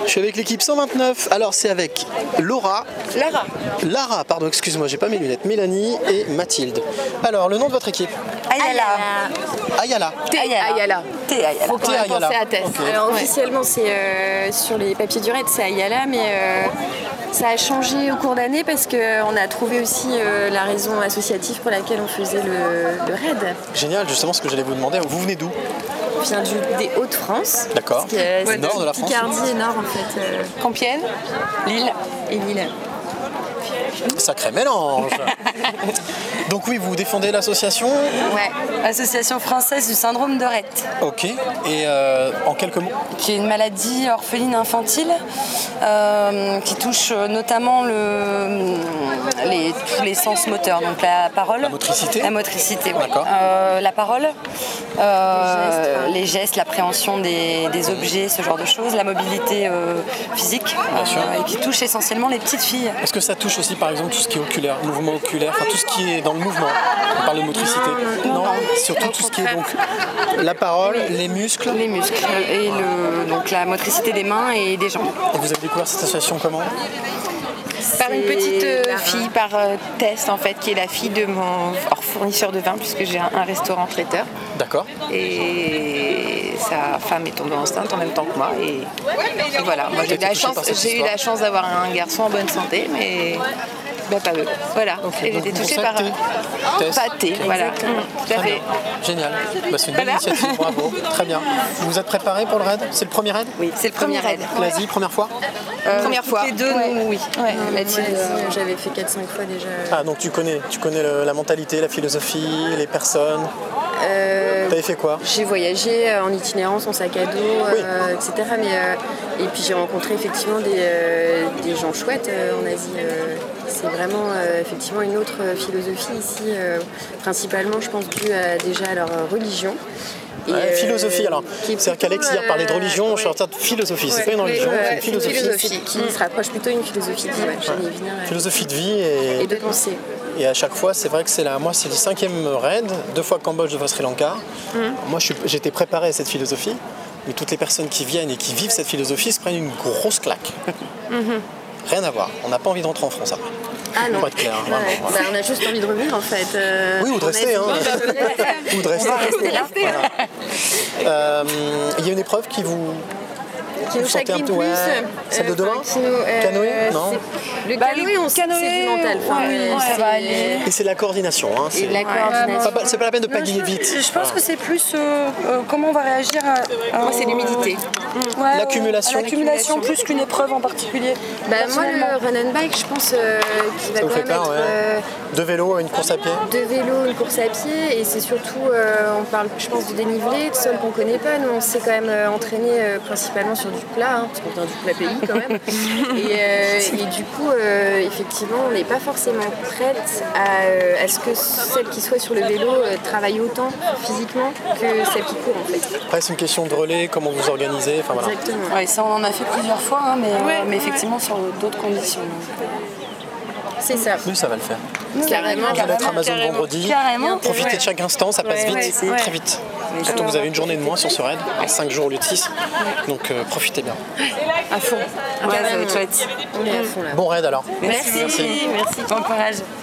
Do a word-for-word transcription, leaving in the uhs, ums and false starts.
Je suis avec l'équipe cent vingt-neuf. Alors c'est avec Laura. Lara. Lara, pardon, excuse-moi, j'ai pas mes lunettes. Mélanie et Mathilde. Alors le nom de votre équipe? Ayala. Ayala. T Ayala. T Ayala. T Ayala. C'est à Tess. Okay. Alors officiellement c'est euh, sur les papiers du raid c'est Ayala, mais euh, ça a changé au cours d'année parce qu'on a trouvé aussi euh, la raison associative pour laquelle on faisait le, le raid. Génial, justement ce que j'allais vous demander. Vous venez d'où? On vient du, des Hauts-de-France. D'accord. C'est nord de la France. Picardie et nord en fait. Euh, Compiègne, Lille et Lille. Sacré mélange. Donc oui, vous défendez l'association? Ouais, Association française du syndrome de Rett. Ok, et euh, en quelques mots? Qui est une maladie orpheline infantile euh, qui touche notamment le, les, tous les sens moteurs, donc la parole. La motricité? La motricité, oui. D'accord. Euh, la parole, euh, les gestes, l'appréhension des, des objets, ce genre de choses, la mobilité euh, physique, euh, et qui touche essentiellement les petites filles. Est-ce que ça touche aussi par exemple tout ce qui est oculaire, mouvement oculaire, enfin tout ce qui est dans le mouvement? On parle de motricité. Non, non, non. Surtout tout ce qui est donc la parole, les muscles. Les muscles et le, donc la motricité des mains et des jambes. Et vous avez découvert cette association comment? Par une petite euh, Lara. fille, par euh, Tess en fait, qui est la fille de mon hors fournisseur de vin, puisque j'ai un, un restaurant traiteur. D'accord. Et sa femme est tombée enceinte en même temps que moi. Et, et voilà, moi j'ai eu été la touchée chance, par cette j'ai eu histoire. la chance d'avoir un garçon en bonne santé, mais ben, pas eux. Voilà. Okay, Et j'ai donc été vous touchée par contactez Tess. Pâté, voilà. Mmh, tout à Très fait. bien. Génial. Bah, c'est une belle Voilà. initiative, bravo. Très bien. Vous vous êtes préparé pour le raid? C'est le premier raid? Oui, c'est le premier raid. L'Asie, première fois? Euh, Première fois. Les deux, Ouais. nous, oui. Ouais, Non, Mathilde, moi, euh, j'avais fait quatre cinq fois déjà. Ah, donc tu connais, tu connais le- la mentalité, la philosophie, les personnes. Euh, T'avais fait quoi? J'ai voyagé euh, en itinérance, en sac à dos, euh, et cetera. Mais, euh, et puis j'ai rencontré effectivement des, euh, des gens chouettes euh, en Asie. euh, c'est vraiment euh, effectivement une autre euh, philosophie ici, euh, principalement je pense due à, déjà à leur euh, religion. Et, Ouais, euh, philosophie alors. qui est C'est-à-dire qu'Alex hier plutôt, parlait de religion, euh, je suis en train de philosophie. C'est ouais, pas une ouais, religion, ouais, c'est ouais, une philosophie. philosophie qui se rapproche plutôt d'une philosophie de vie, ouais, Jenny Wiener, ouais. Philosophie de vie et, Et de pensée. et à chaque fois, c'est vrai que c'est la, moi c'est le cinquième raid, deux fois Cambodge, deux fois Sri Lanka. Moi je suis- j'étais préparé à cette philosophie, mais toutes les personnes qui viennent et qui vivent cette philosophie se prennent une grosse claque. Rien à voir. On n'a pas envie de rentrer en France après. Ah non. Pour être clair, hein, Ouais, vraiment, voilà. bah, on a juste envie de revenir en fait. euh, Oui, ou de en rester. Asie. Hein. Ou de rester. rester là. Voilà. Euh, Il y a une épreuve qui vous. Qui nous vous sentez un chagrin peu, ouais, plus. celle de euh, demain qui nous, euh, Canoë Non c'est- Le Bah, canoë, le on sait que c'est canoë, du mental. Enfin, ouais, mais ouais, c'est- va aller. Et c'est la coordination. Hein, Et c'est de la coordination. c'est pas, c'est pas la peine de Non, pagayer je, vite. je pense que c'est plus euh, euh, comment on va réagir à. Moi, c'est l'humidité. Ouais, L'accumulation. à L'accumulation plus qu'une épreuve en particulier. Bah, moi, personnellement. le run and bike, je pense euh, qu'il va Ça vous quand fait même peur, être ouais. euh, Deux vélos, une course à pied. de vélo, une course à pied. Et c'est surtout, euh, on parle, je pense, du dénivelé, de sol qu'on connaît pas. Nous, on s'est quand même euh, entraîné euh, principalement sur du plat, hein, parce qu'on vient du plat pays quand même. et, euh, et du coup, euh, effectivement, on n'est pas forcément prête à, euh, à ce que celle qui soit sur le vélo euh, travaille autant physiquement que celle qui court en fait. Après, c'est une question de relais, comment vous organisez. Enfin, voilà. Exactement. Ouais, ça, on en a fait plusieurs fois, hein, mais, euh, Ouais, mais effectivement sur d'autres conditions. C'est ça. Oui, ça va le faire. Carrément. Vous allez être Amazon carrément. vendredi. Carrément. Profitez de chaque instant, ça passe Ouais, vite, ouais, très ouais. vite. Surtout que vous avez une journée de moins sur ce raid, cinq jours au lieu de six. Donc euh, profitez bien. À fond. Ouais, ça va être chouette. On est à fond là. Bon raid alors. Merci. Merci. Merci. Bon courage.